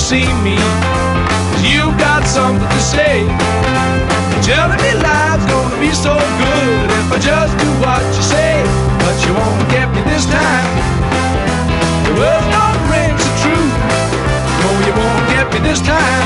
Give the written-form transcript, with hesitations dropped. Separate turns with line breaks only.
see me, 'cause you got something to say. Telling me life's gonna be so good if I just do what you say. But you won't get me this time. The words don't ring so true. No, you won't get me this time.